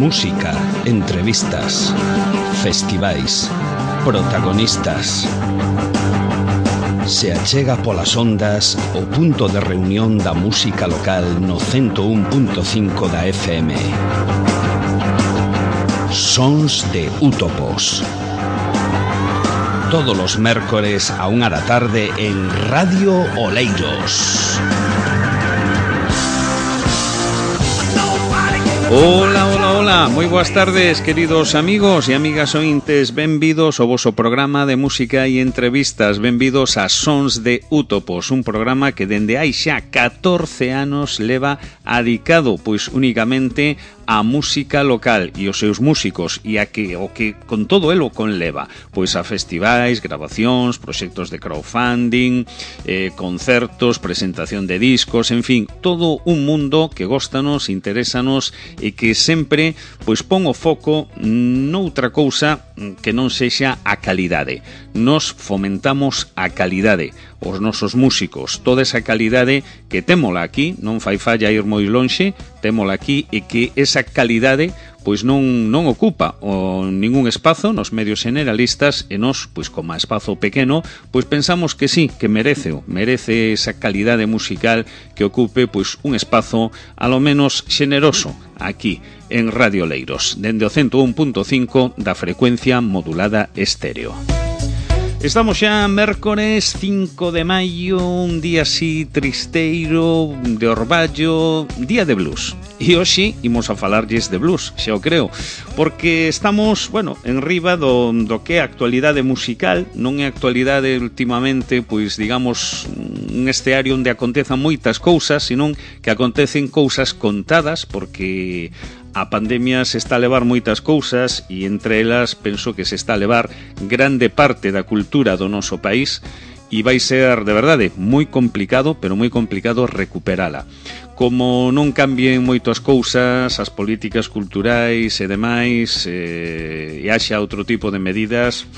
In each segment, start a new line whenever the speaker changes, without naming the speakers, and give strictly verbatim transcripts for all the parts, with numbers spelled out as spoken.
Música, entrevistas, festivais, protagonistas. Se achega polas ondas o punto de reunión da música local no ciento un punto cinco da F M. Sons de Útopos. Todos los mércores a unha da tarde en Radio Oleiros.
Hola, hola, hola, moi boas tardes, queridos amigos e amigas ointes. Benvidos ao voso programa de música e entrevistas. Benvidos a Sons de Útopos, un programa que dende hai xa catorce anos leva adicado pois únicamente a música local e os seus músicos e a que o que con todo elo conleva, pois a festivais, grabacións, proxectos de crowdfunding, eh, concertos, presentación de discos, en fin, todo un mundo que góstanos, interésanos e que sempre pois pon o foco noutra cousa que non sexa a calidade. Nos fomentamos a calidade, os nosos músicos, toda esa calidade que témola aquí, non fai falla ir moi lonxe, témola aquí e que esa calidade pois non non ocupa o ningún espazo nos medios generalistas e nos, pois como a espazo pequeno, pois pensamos que sí, que merece, merece esa calidade musical que ocupe pois un espazo a lo menos xeneroso aquí en Radio Oleiros, dende o ciento un punto cinco da frecuencia modulada estéreo. Estamos xa mércores cinco de maio, un día así tristeiro, de orballo, día de blues. E hoxe imos a falarlles de blues, xa o creo, porque estamos, bueno, en riba do, do que é a actualidade musical. Non é actualidade últimamente, pois digamos, un esteario onde acontezan moitas cousas, senón que acontecen cousas contadas, porque a pandemia se está a levar moitas cousas e entre elas penso que se está a levar grande parte da cultura do noso país e vai ser, de verdade, moi complicado, pero moi complicado recuperala. Como non cambien moito as cousas, as políticas culturais e demais, eh, e haxa outro tipo de medidas,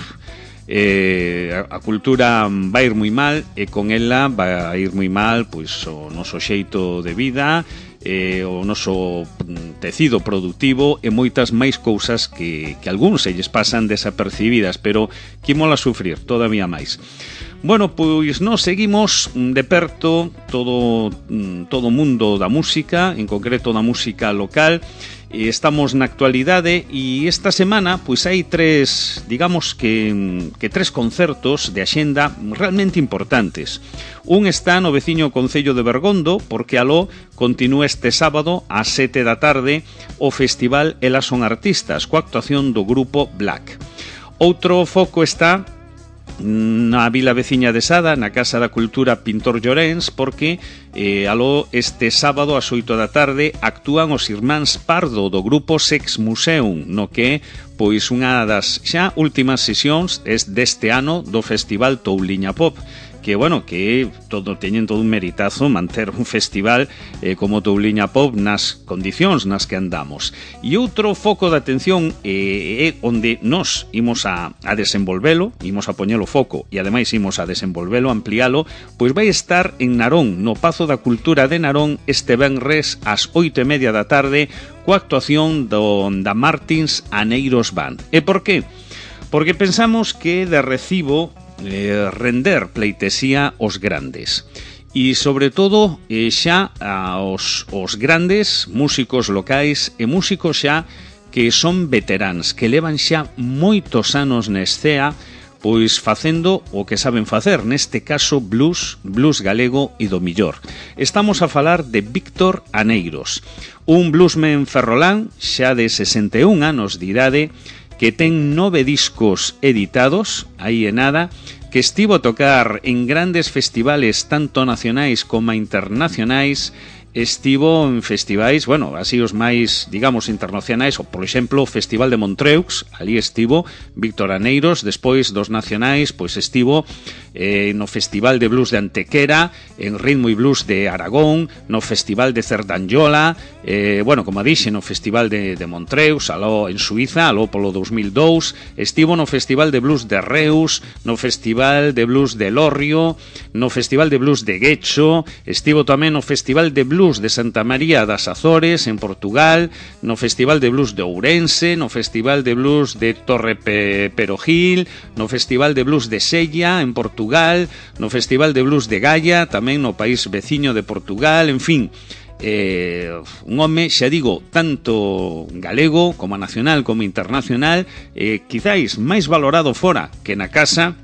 eh, a cultura vai ir moi mal e con ela vai ir moi mal pois o noso xeito de vida, eh, o noso tecido productivo e moitas máis cousas que, que algúns se lles pasan desapercibidas, pero que mola sufrir todavía máis. Bueno, pois nós seguimos de perto todo todo o mundo da música, en concreto da música local. Estamos na actualidade e esta semana pois hai tres, digamos que, que tres concertos de axenda realmente importantes. Un está no veciño concello de Bergondo, porque aló continúa este sábado ás sete da tarde o festival Elas son artistas, coa actuación do grupo Black. Outro foco está na vila veciña de Sada, na Casa da Cultura Pintor Llorens, porque eh, aló este sábado ás oito da tarde actúan os irmáns Pardo do grupo Sex Museum, no que pois unha das xa últimas sesións es deste ano do Festival Touliña Pop, que, bueno, que todo teñen todo un meritazo manter un festival eh, como Touliña Pop nas condicións nas que andamos. E outro foco de atención é eh, onde nós imos a, a desenvolvelo, imos a poñelo foco e ademais imos a desenvolvelo, amplialo, pois vai estar en Narón, no Pazo da Cultura de Narón, este venres ás oito e media da tarde, coa actuación do, da Martins Aneiros Band. E por qué? Porque pensamos que de recibo Eh, render pleitesía aos grandes e sobre todo eh, xa aos os grandes músicos locais e músicos xa que son veteráns, que levan xa moitos anos na escena, pois facendo o que saben facer, neste caso blues, blues galego e do millor. Estamos a falar de Víctor Aneiros, un bluesman ferrolán xa de sesenta e un anos de idade, que ten nove discos editados, aí e nada, que estivo a tocar en grandes festivales tanto nacionais como internacionais, estivo en festivais, bueno, así os máis, digamos, internacionais, ou, por exemplo, o Festival de Montreux, ali estivo Víctor Aneiros. Despois dos nacionais, pois estivo eh, no Festival de Blues de Antequera, en Ritmo e Blues de Aragón, no Festival de Cerdanyola, eh, bueno, como dixe, no Festival de, de Montreux, aló en Suiza, aló polo dos mil dous, estivo no Festival de Blues de Reus, no Festival de Blues de Lorrio, no Festival de Blues de Guecho, estivo tamén no Festival de Blues Blues de Santa María das Azores, en Portugal, no Festival de Blues de Ourense, no Festival de Blues de Torre Perogil, no Festival de Blues de Sella, en Portugal, no Festival de Blues de Gaia, tamén no país veciño de Portugal, en fin, eh, un home, xa digo, tanto galego como nacional como internacional, eh, quizáis máis valorado fora que na casa,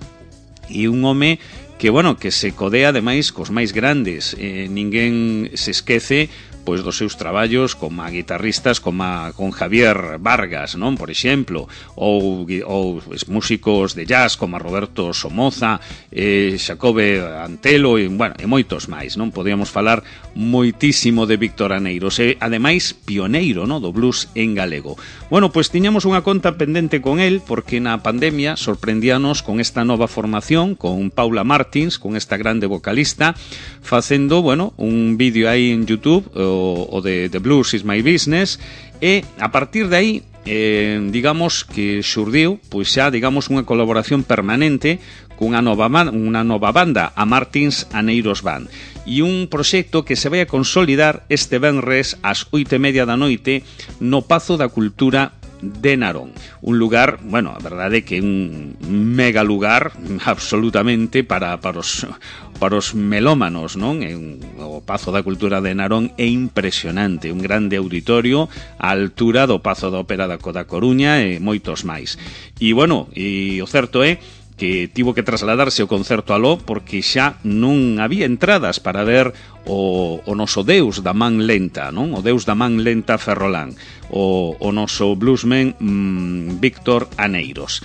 e un home que, bueno, que se codea ademais cos máis grandes, eh, ninguén se esquece pois dos seus traballos como a guitarristas como a, con Javier Vargas, non, por exemplo, ou, ou os músicos de jazz como a Roberto Somoza, eh, Xacobe Antelo e, bueno, e moitos máis, non? Podíamos falar moitísimo de Víctor Aneiros, e ademais pioneiro, non, do blues en galego. Bueno, pois tiñamos unha conta pendente con el porque na pandemia sorprendíanos con esta nova formación, con Paula Martins, con esta grande vocalista, facendo, bueno, un vídeo aí en YouTube, o, o de The Blues is My Business, e a partir de aí, eh, digamos que xurdiu, pois xa, digamos, unha colaboración permanente cunha nova, unha nova banda, a Martins Aneiros Band, e un proxecto que se vai a consolidar este venres ás oito e media da noite no Pazo da Cultura de Narón, un lugar, bueno, a verdade é que é un mega lugar absolutamente para, para os para os melómanos, non? En, o Pazo da Cultura de Narón é impresionante, un grande auditorio á altura do Pazo da Ópera da, da Coruña e moitos máis. E, bueno, e o certo é que tivo que trasladarse o concerto aló porque xa non había entradas para ver o, o noso deus da man lenta, non? O deus da man lenta Ferrolán, o, o noso bluesman mmm, Víctor Aneiros.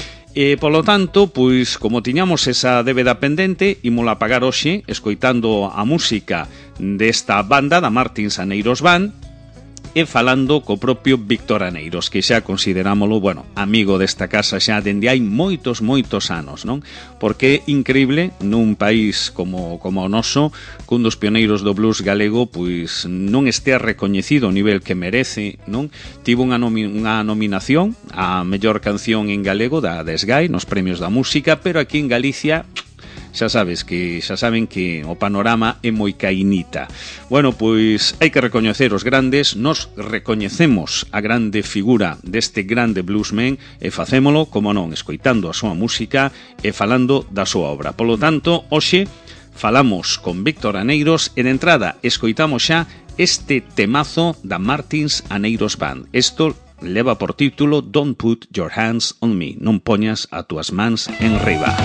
E, polo tanto, pois, como tiñamos esa débeda pendente, ímola pagar hoxe escoitando a música desta banda da Martins Aneiros Band e falando co propio Víctor Aneiros, que xa considerámolo, bueno, amigo desta casa xa dende hai moitos, moitos anos, non? Porque é increíble nun país como, como o noso, que un dos pioneiros do blues galego, pois non estea recoñecido o nivel que merece, non? Tivo unha, nomi unha nominación a mellor canción en galego da Desgai nos premios da música, pero aquí en Galicia xa sabes que xa saben que o panorama é moi cainita. Bueno, pois hai que recoñecer os grandes, nos recoñecemos a grande figura deste grande bluesman e facémolo, como non, escoitando a súa música e falando da súa obra. Polo tanto, hoxe falamos con Víctor Aneiros e de entrada escoitamos xa este temazo da Martins Aneiros Band. Isto leva por título Don't Put Your Hands on Me, non poñas a túas mans en riba.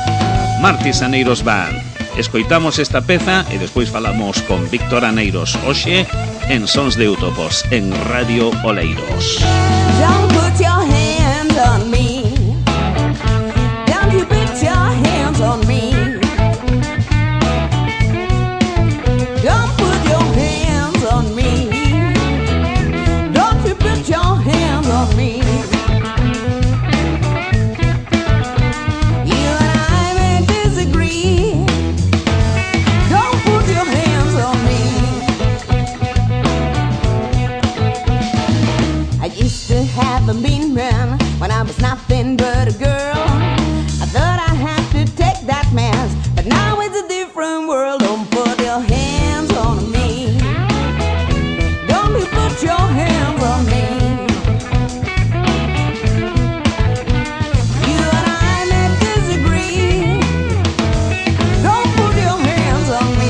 Martins Aneiros Band. Escoitamos esta peza e despois falamos con Víctor Aneiros hoxe en Sons de Útopos en Radio Oleiros.
Don't put your hands on me. Don't you put your hands on me. Don't put your hands on me. Don't you put your hands on me. Have a mean man when I was nothing but a girl. I thought I had to take that man's, but now it's a different world. Don't put your hands on me. Don't you put your hands on me. You and I may disagree. Don't put your hands on me.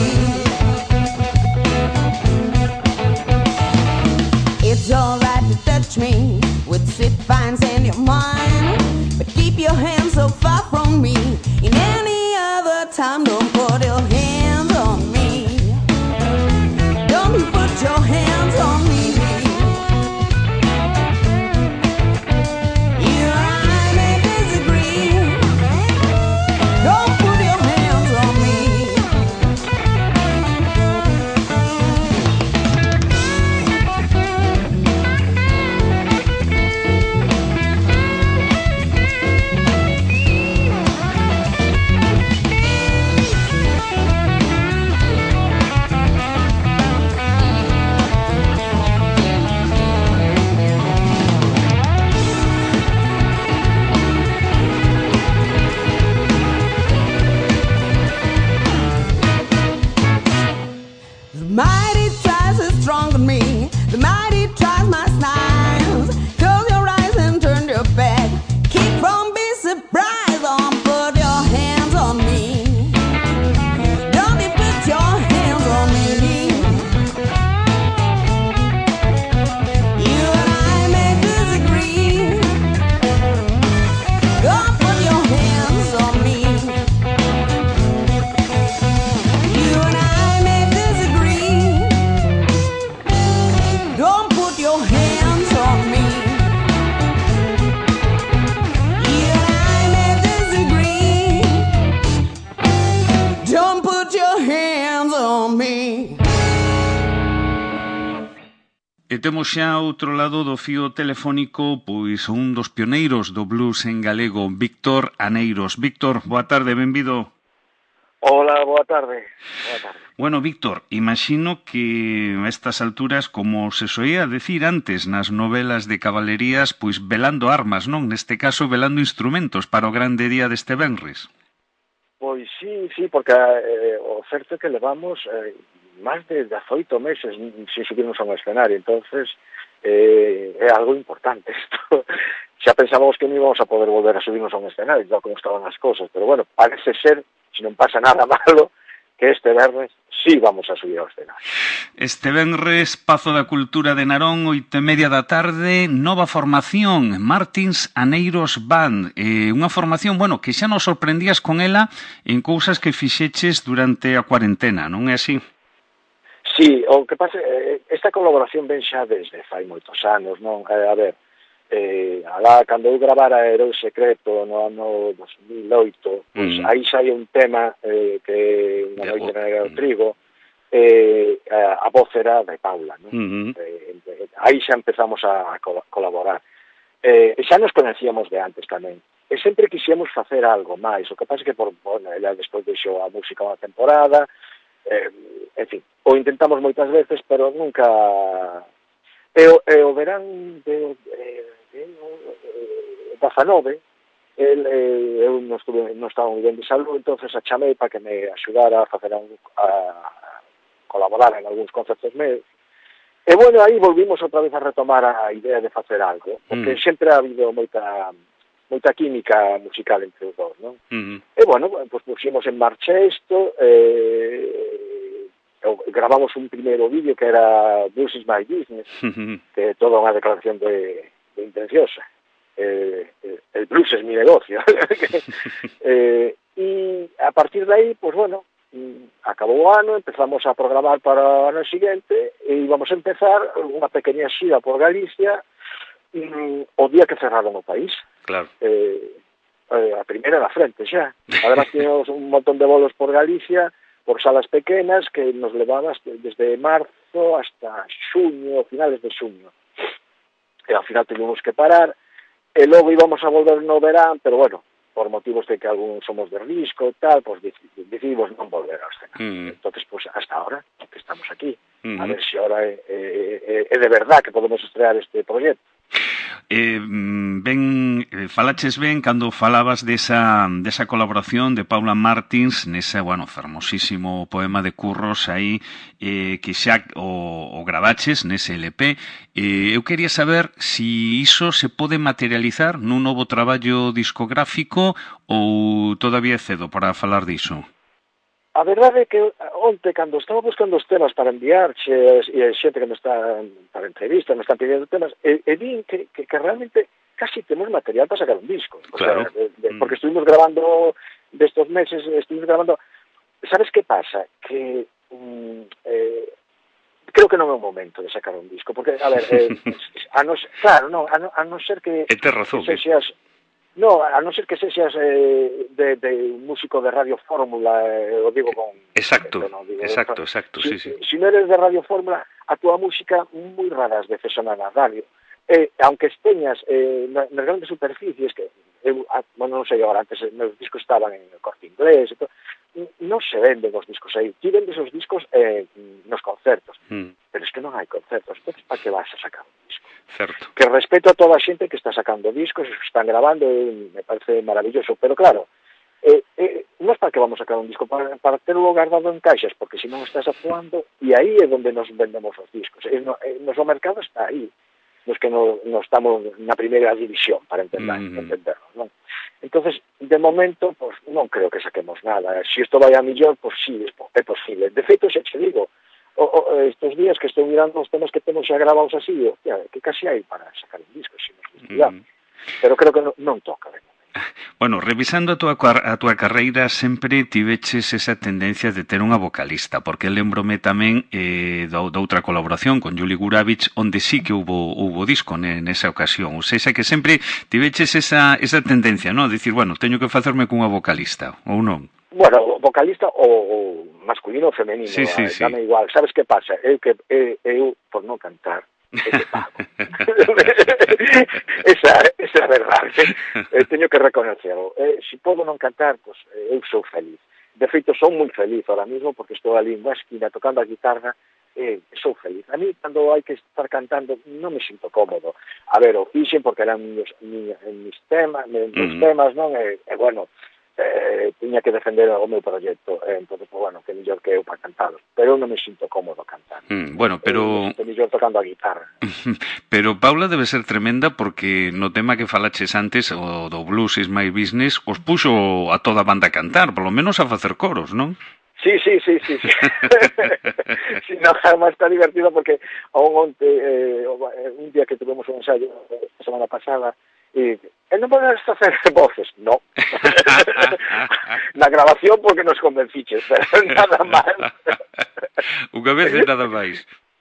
It's alright to touch me with sweet vines in your mind, but keep your hands so far from me. In any other time, don't put your hands on me. Don't you put your hands on me. You and I may disagree. Don't put your hands on me. don't put your hands on me.
E temos xa outro lado do fío telefónico pois un dos pioneiros do blues en galego, Víctor Aneiros. Víctor, boa tarde, benvido.
Hola, boa tarde. Boa tarde.
Bueno, Víctor, imagino que a estas alturas, como se soía decir antes nas novelas de cabalerías, pois velando armas, non? Neste caso, velando instrumentos para o grande día deste venres.
Pois sí, sí, porque eh, o certo é que levamos eh, máis de dezoito meses sin subirnos a un escenario, entonces eh, é algo importante isto. Xa pensábamos que non íbamos a poder volver a subirnos a un escenario, tal como estaban as cosas, pero bueno, parece ser, se non pasa nada malo, que este venres sí vamos a subir ao escenario.
Este venres, Pazo da Cultura de Narón, oito e media da tarde, nova formación, Martins Aneiros Band. Eh, unha formación, bueno, que xa nos sorprendías con ela en cousas que fixeches durante a cuarentena, non é así?
Sí, o que pasa, esta colaboración ven xa desde fai moitos anos, non? Eh, a ver, eh, alá, cando eu gravara Era o Secreto no ano dos mil oito, pues, mm. aí xa hai un tema eh, que unha noite negra do trigo, eh, a voz era de Paula, non? Mm-hmm. Eh, aí xa empezamos a, a colaborar. Eh, xa nos conocíamos de antes tamén. E sempre quixemos facer algo máis, o que pasa é que por, bueno, ela despois deixou a música unha temporada, eh, en fin, o intentamos moitas veces, pero nunca... E o, e o verán de, de, de, de dezanove, el, eh, eu non, estuve, non estaba moi ben de salud, entonces a chamei para que me axudara a facer un, a, a colaborar en algúns concertos meus. E bueno, aí volvimos outra vez a retomar a idea de facer algo, porque mm. sempre ha habido moita moita química musical entre os dous, non? Mm. E bueno, pues puximos en marcha isto, eh, gravamos un primeiro vídeo que era Blues is my business, que é toda unha declaración de, de intenciosa. Eh, el blues es mi negocio. eh, e a partir de aí, pues bueno, acabou o ano, empezamos a programar para o ano seguinte e íbamos a empezar unha pequeña xira por Galicia um, o día que cerraron o país.
Claro.
Eh, eh, a primeira na frente xa. Además, tínhamos un montón de bolos por Galicia, por salas pequenas que nos levabas desde marzo hasta xuño, finales de xuño. E ao final tuvimos que parar, e logo íbamos a volver no verán, pero bueno, por motivos de que algúns somos de risco e tal, pues decidimos non volver ao escenario. Mm. Entonces, pues hasta ahora, que estamos aquí, mm-hmm. a ver se ahora é, é, é de verdad que podemos estrear este proxecto.
Eh, ben, eh, falaches ben cando falabas desa, desa colaboración de Paula Martins nese, bueno, fermosísimo poema de Curros aí eh, que xa o, o gravaches nese L P. Eh, eu quería saber si iso se pode materializar nun novo traballo discográfico ou todavía é cedo para falar diso?
A verdade é que onte, cando estaba buscando os temas para enviarche e a xente que me está para entrevistas, me están pedindo temas, e, e vi que, que, que realmente casi temos material para sacar un disco. O
claro.
sea, de, de, porque estuvimos grabando destos meses, estuvimos grabando... Sabes que pasa? Que mm, eh, creo que non é o momento de sacar un disco, porque, a ver, eh, a no, claro, no, a, no, a no ser que...
E te razón,
que seas, no, a non ser que sexas eh, de, de un músico de Radio Fórmula, eh, o digo con...
Exacto,
que, no, digo,
exacto, exacto,
si,
sí, sí.
Si non eres de Radio Fórmula, a túa música moi raras veces sona na radio. Eh, aunque esteñas eh, nas grandes superficies, que eu, a, bueno, non sei agora, antes meus discos estaban en el Corte Inglés, e todo, non se venden os discos aí. Ti vendes os discos eh, nos concertos, mm. pero es que non hai concertos. Entonces, para que vas a sacar un disco?
Certo.
Que respeto a toda a xente que está sacando discos, que están grabando, eh, me parece maravilloso, pero claro, eh, eh, non es para que vamos a sacar un disco, para, para terlo guardado en caixas, porque se non estás actuando, e aí é onde nos vendemos os discos. E no, eh, no mercado está aí, nos que no, no estamos na primeira división, para entender, mm-hmm. entendernos, non? Entonces, de momento, pues, non creo que saquemos nada. Se si isto vai a millón, pues sí, é posible. De feito, xa te digo, o, o, estes días que estou mirando os temas que temos xa gravados así, hostia, que casi hai para sacar un disco, se nos descuidamos. Mm. Pero creo que non, non toca, de momento.
Bueno, revisando a túa, a túa carreira, sempre tiveches esa tendencia de ter unha vocalista, porque lembrome tamén eh, da, da outra colaboración con Juli Gurevich, onde sí que hubo, hubo disco nesa ocasión. Ou seja, que sempre tiveches esa, esa tendencia, non? Dicir, bueno, teño que facerme cunha vocalista, ou non?
Bueno, vocalista o, o masculino ou femenino,
sí, sí, sí.
dame igual. Sabes que pasa? Eu, que, eu, eu por non cantar, é que pago. esa, esa é a verdade. Eh, teño que reconocerlo. Eh, se podo non cantar, pues, eh, eu sou feliz. De feito, sou moi feliz ahora mismo porque estou ali en unha esquina tocando a guitarra e eh, sou feliz. A mí, cando hai que estar cantando, non me sinto cómodo. A ver, o fixen porque eran mis, mis, mis temas, mis uh-huh. temas, non? E, e bueno, eh, tiña que defender o meu proxecto, eh, entón, pues, bueno, que mellor que eu para cantalos, pero eu non me sinto cómodo cantando.
Mm, bueno, pero...
Eu me sinto mellor tocando a guitarra.
Pero Paula debe ser tremenda porque no tema que falaches antes, o do Blues is my business, os puxo a toda a banda a cantar, polo menos a facer coros, non?
Sí, sí, sí, sí, sí. Sí, no, además está divertido porque aún onte, eh, un día que tuvimos un ensayo la semana pasada, e e non podes facer voces, no. Na grabación porque nos convenciches, pero nada máis.
Unha vez e nada máis.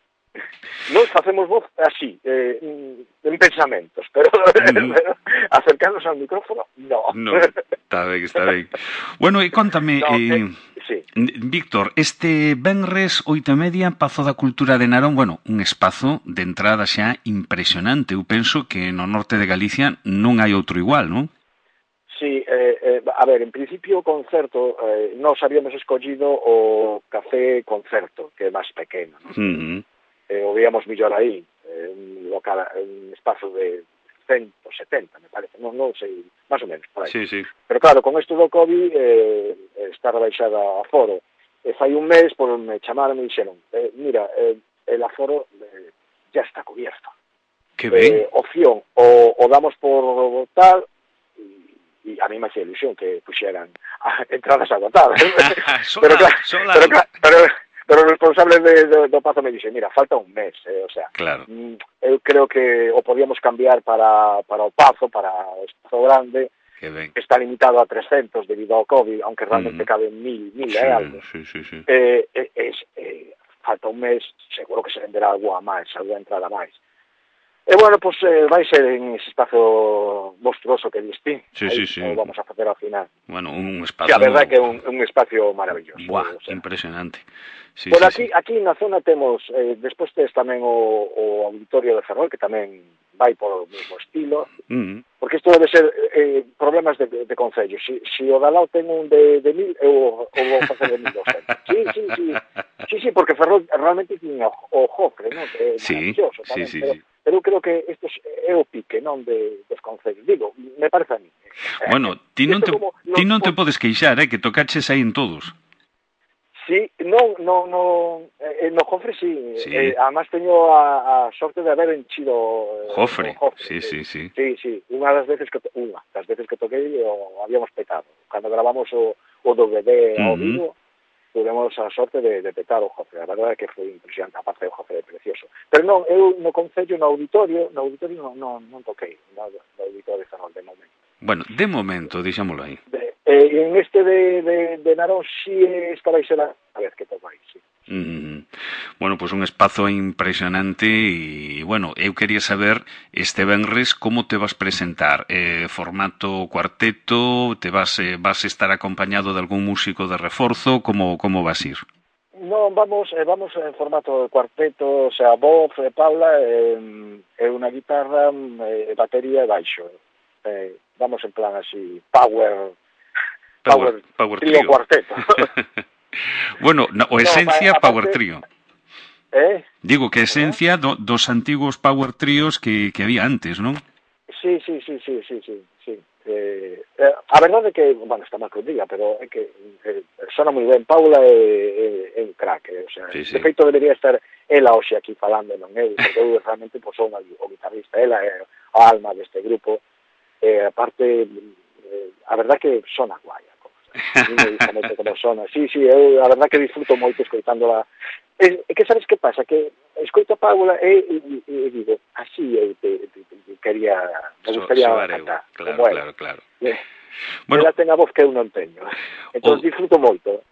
Nos facemos voz así, eh, en pensamentos, pero, mm. pero acercarnos ao micrófono, no.
No, está ben, está ben. Bueno, e contame,
no,
eh,
eh, sí.
Víctor, este venres oito e media, Pazo da Cultura de Narón, bueno, un espazo de entrada xa impresionante. Eu penso que no norte de Galicia non hai outro igual, non?
Sí, eh, eh, a ver, en principio o concerto, eh, nos habíamos escollido o Café Concerto, que é máis pequeno, non?
Uh-huh.
Eh, o víamos millor aí, eh, un local, un espazo de ciento setenta, me parece, non, non sei, máis ou menos, por aí.
Sí, sí.
Pero claro, con isto do COVID, eh, está rebaixada a aforo. E fai un mes, por me chamaron e dixeron, eh, mira, eh, el aforo eh, ya está cubierto.
Que ben.
Eh, opción, o, o damos por tal, e a mí me hacía ilusión que puxeran entradas agotadas. pero, claro, pero, claro, pero, pero o responsable de, de, do Pazo me dixe, mira, falta un mes, eh, o sea,
claro.
eu creo que o podíamos cambiar para, para o Pazo, para o espazo grande,
que,
que está limitado a trescentos debido ao COVID, aunque realmente mm. caben mil, mil
sí,
e algo.
Sí, sí, sí.
Eh, eh, eh, eh, falta un mes, seguro que se venderá algo a máis, alguna entrada a máis. E, bueno, pois pues, eh, vai ser en ese espazo monstruoso que diste.
Sí, sí, sí.
Vamos a facer ao final.
Bueno, un espazo...
Sí, a verdade que é un, un espacio maravilloso.
Buah,
o sea.
Impresionante. Sí,
Por
sí,
aquí,
sí.
aquí na zona temos, eh, despois tes tamén o, o auditorio de Ferrol, que tamén vai por o mesmo estilo, mm. porque isto debe ser eh, problemas de, de, de concello. Si, si o Dalao ten un de, de mil, eu o vou facer de mil doscientos. Sí, sí, sí. Sí, sí, porque Ferrol realmente tiña o, o Jofre, non? Que é
sí,
maravilloso tamén,
sí, sí,
pero,
sí.
pero eu creo que isto é o pique, non, de, dos concellos. Digo, me parece a mí.
Bueno, ti non te, como, ti non te podes queixar, eh, que tocaches aí en todos.
Sí, non, non, non, eh, no Jofre sí,
sí.
Eh, además teño a, a sorte de haber enchido eh,
Jofre,
Jofre,
sí, sí, sí.
Sí, sí, unha das veces que, unha das veces que toquei o habíamos petado. Cando gravamos o, o D V D ao uh-huh. vivo, tuvemos a sorte de, de petar o Jofre. A verdade é que foi impresionante, aparte o Jofre é precioso. Pero non, eu no concello, no auditorio, no auditorio non, non, non toquei, no, no auditorio Ferrol, de momento.
Bueno, de momento, dixámoslo aí.
De, eh, en este de, de, de Narón, sí, esta vai ser a vez que toco aí, sí.
Mm. Bueno, pois pues un espazo impresionante e, bueno, eu quería saber este venres como te vas presentar, eh, formato cuarteto, te vas eh, vas estar acompañado de algún músico de reforzo, como como vas ir?
Non, vamos eh, vamos en formato cuarteto, o sea, voz, eh, Paula, e eh, unha guitarra, eh, batería e baixo. Eh, vamos en plan así, power, power,
power, power
trío,
trío.
Cuarteto.
Bueno, no, o esencia no, aparte, power trío.
Eh?
Digo que esencia do, dos antiguos power tríos que, que había antes, non?
Sí, sí, sí, sí, sí, sí, sí. Eh, eh, a verdade é que, bueno, está mal que o diga, pero é que eh, sona moi ben. Paula é, é, é un crack, eh, o sea, sí, sí. De feito debería estar ela hoxe aquí falando, non eu, porque eu realmente pues, son o guitarrista, ela é a alma deste grupo. Eh, aparte, eh, a verdade que sona guai a cosa. A mí me gusta moito como sona. Sí, sí, eu a verdade que disfruto moito escoitándola. É, é que sabes que pasa? Que escoito a Paula e, e, e digo, así eu te, te, te, te quería, me gustaría so, cantar.
Claro,
como
claro, claro.
Eh,
bueno,
ela ten a voz que eu non teño. Entón, o... disfruto moito.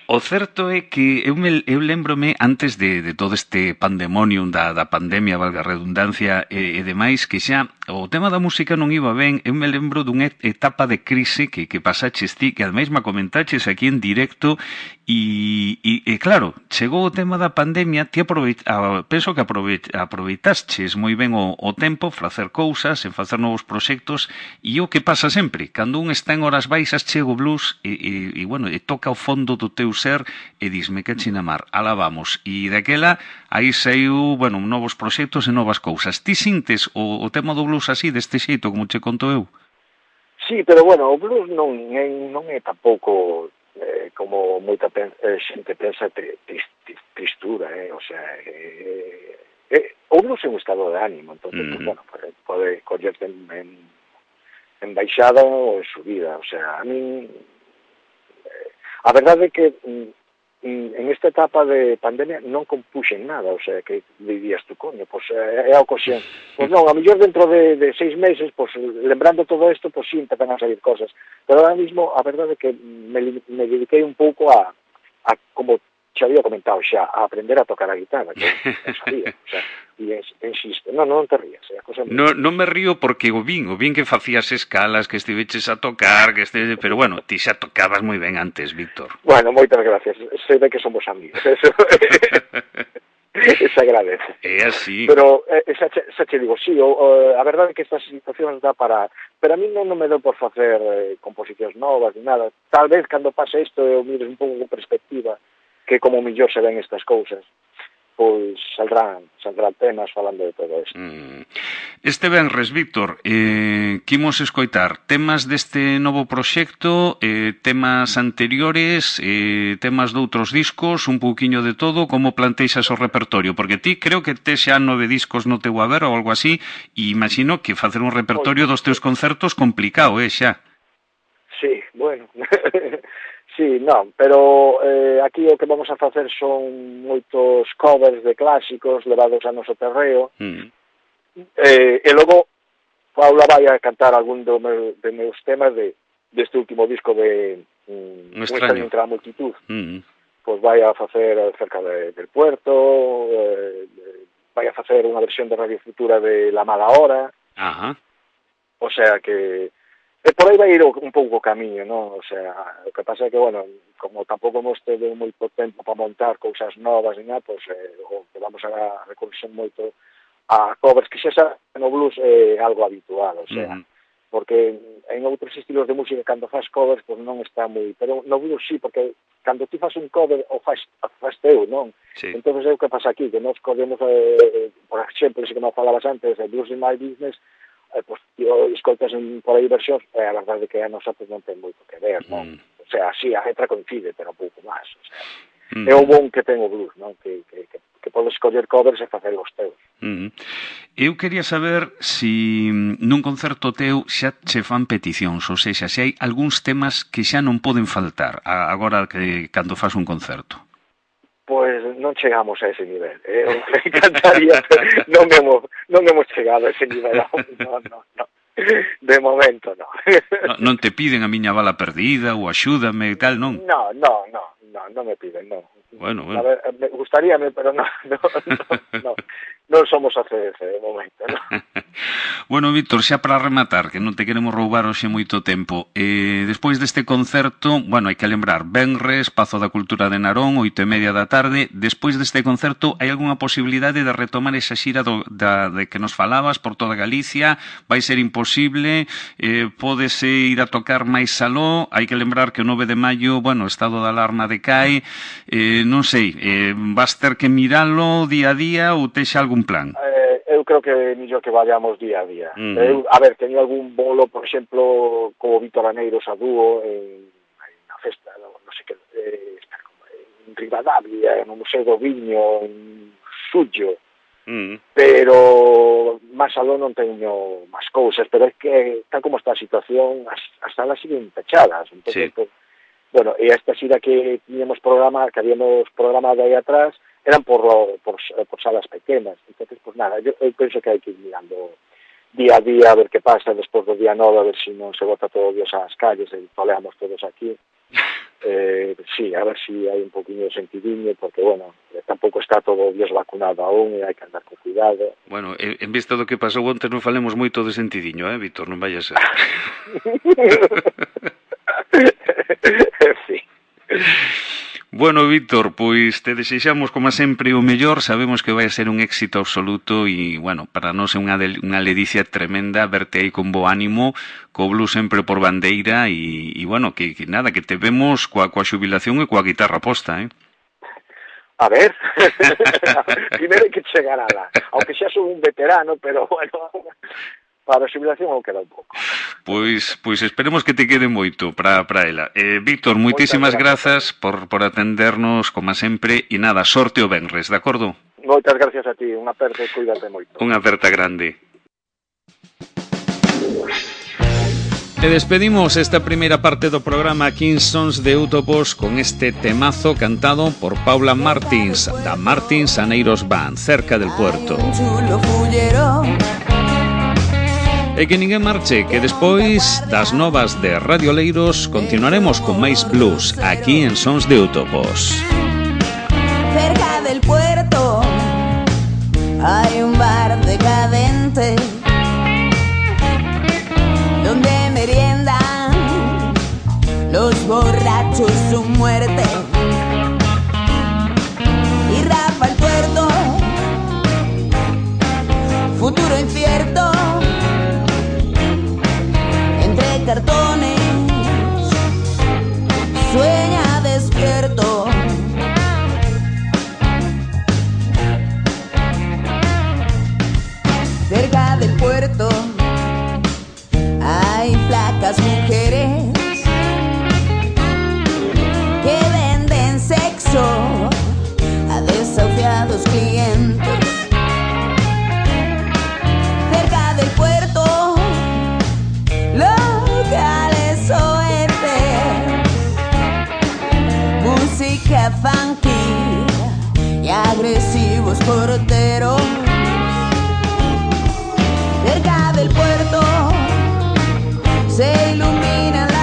O certo é que eu, me, eu lembrome antes de, de todo este pandemonium da, da pandemia, valga a redundancia e, e demais, que xa o tema da música non iba ben. Eu me lembro dunha etapa de crise que, que pasaches ti, que ademais me comentaches aquí en directo e, e, e claro, chegou o tema da pandemia, ti aproveit, a, penso que aproveit, aproveitaches moi ben o, o tempo para facer cousas, en facer novos proxectos, e o que pasa sempre, cando un está en horas baixas chega o blues e, e, e bueno, e toca o fondo do teu ser e disme que chinamar, alá vamos. E daquela aí saiu, bueno, novos proxectos e novas cousas. Ti sintes o, o tema do blues así, deste xeito, como che conto eu?
Sí, pero bueno, o blues non é, non é tampouco eh, como moita pen, eh, xente pensa tri, tri, tri, tristura, eh? O sea, eh, eh, o blues é un estado de ánimo, entonces, mm. pues, bueno, pode, pode collerte en, en, en baixada ou en subida, o sea, a mí eh, a verdade é que mm, en esta etapa de pandemia non compuxen nada, o sea, que dirías tú, coño, pois pues, é a ocasión. Pois pues non, a mellor dentro de, de seis meses, pois pues, lembrando todo isto, pois pues, sí, empezan a salir cosas. Pero ahora mismo, a verdade é que me, me dediquei un pouco a, a, como xa había comentado xa, a aprender a tocar a guitarra, que non sabía, o sea, e insisto, non, non te rías, é a cosa
no, non me río porque o vin, o vin que facías escalas, que estiveches a tocar, que este, pero bueno, ti xa tocabas moi ben antes, Víctor.
Bueno, moitas gracias, sei de que somos amigos, eso. Se agradece.
É así.
Pero, eh, xa, xa te digo, sí, o, o, a verdade é que estas situacións dá para... Pero a mí non, non me dou por facer eh, composicións novas, ni nada. Tal vez, cando pase isto, eu mires un pouco con perspectiva, que como millor se ven estas cousas, pois saldrán, saldrán temas falando de todo isto.
Mm. Este venres, Víctor, eh, quimos escoitar temas deste novo proxecto, eh, temas anteriores, eh, temas doutros discos, un pouquiño de todo, como planteixas o repertorio? Porque ti creo que tes xa nove discos no teu haber ou algo así, e imagino que facer un repertorio dos teus concertos complicado, eh, xa?
Sí, bueno... Sí, non, pero eh, aquí o que vamos a facer son moitos covers de clásicos levados a noso terreo, mm. eh, e logo Paula vai a cantar algún do meu, de meus temas de deste último disco de mm, Un extraño entre a multitud. Mm. Pois vai a facer cerca de, del puerto, eh, vai a facer unha versión de Radio Futura de La Mala Hora.
Ajá.
O sea que E por aí vai ir un pouco o camiño, non? O sea, o que pasa é que, bueno, como tampouco hemos tido moito tempo para montar cousas novas e nada, pois eh, o que vamos a recurrir moito a covers, que xa xa no blues é algo habitual, o sea, uh-huh. porque en outros estilos de música, cando faz covers, pois non está moi... Pero no blues sí, porque cando ti faz un cover, o faz, faz teu, non?
Sí.
Entón, é o que pasa aquí, que nós codemos, eh, por exemplo, se que me falabas antes, de Blues in My Business, eh, pues, tío, escoltas en, por aí versións, e eh, a verdade é que a nosa pues, non ten moito que ver, non? Mm. O sea, sí, a letra coincide, pero pouco máis, o sea, mm. é o bon que ten o blues, non? Que, que, que, que podes escoller covers e facer os teus.
Mm. Eu quería saber si nun concerto teu xa che fan peticións, ou seja, se hai algúns temas que xa non poden faltar agora que cando fas un concerto.
Pois non chegamos a ese nivel. Eh? Me encantaría, pero non hemos, non hemos chegado a ese nivel aún. No, no, no. De momento, no.
no. Non te piden a miña bala perdida ou axúdame e tal, non?
No, no, no, no, non me piden, non.
Bueno, bueno.
A ver, me gustaríame, pero no, no, no, no. Non somos a C D C de momento, non?
Bueno, Víctor, xa para rematar, que non te queremos roubar hoxe moito tempo, eh, despois deste concerto, bueno, hai que lembrar, venres, Pazo da Cultura de Narón, oito e media da tarde, despois deste concerto, hai algunha posibilidade de retomar esa xira do, da, de que nos falabas por toda Galicia? Vai ser imposible? Eh, pódese ir a tocar máis aló? Hai que lembrar que o nove de maio, bueno, o estado de alarma decai, eh, non sei, eh, vas ter que miralo día a día ou texa algún plan?
Eh, eu creo que é mellor que vayamos día a día.
Mm.
Eu, a ver, teño algún bolo, por exemplo, como Víctor Aneiros a dúo en, en a festa, non no sei que, eh, en Rivadavia, no Museo do Viño, en Suyo, mm. pero máis aló non teño máis cousas, pero é que tal como está a situación, as, as salas siguen pechadas, entón,
sí.
pues, bueno, e esta xira que tiñamos programa, que habíamos programado aí atrás, eran por, por, por salas pequenas. Entonces, pues nada, yo, eu penso que hai que ir mirando día a día a ver que pasa despois do día nove, a ver se si non se bota todo Dios ás calles e toleamos todos aquí. eh, sí, a ver si hai un poquinho de sentidiño, porque, bueno, tampouco está todo Dios vacunado aún e hai que andar con cuidado.
Bueno, en vista do que pasou onte non falemos moito de sentidiño, eh, Víctor, non vaya a ser.
Sí.
Bueno, Víctor, pois te desexamos como sempre o mellor, sabemos que vai a ser un éxito absoluto e, bueno, para nós é unha, unha ledicia tremenda verte aí con bo ánimo, co blues sempre por bandeira e, e bueno, que, que nada, que te vemos coa, coa xubilación e coa guitarra posta, eh?
A ver, primeiro hai que chegar a la, aunque xa son un veterano, pero bueno, para a xubilación ou queda un pouco.
Pois, pois esperemos que te quede moito para para ela. Eh, Víctor, moitísimas grazas por, por atendernos, como sempre, e nada, sorte o venres, de acordo?
Moitas gracias a ti, unha aperta e cuídate moito.
Unha aperta grande. E despedimos esta primeira parte do programa Kings Sons de Utopos con este temazo cantado por Paula Martins, da Martins Aneiros Band, Cerca del Puerto. E que ninguén marche, que despois das novas de Radio Leiros continuaremos con máis blues aquí en Sons de Utopos.
Cerca del puerto hay un bar decadente donde meriendan los borrachos su muerte. Y Rafa el Tuerto, futuro incierto, entre cartones sueña despierto. Cerca del puerto hay flacas mujeres que venden sexo a desahuciados clientes. Cerca del puerto locales oetes, música funky y agresivos porteros. Cerca del puerto se ilumina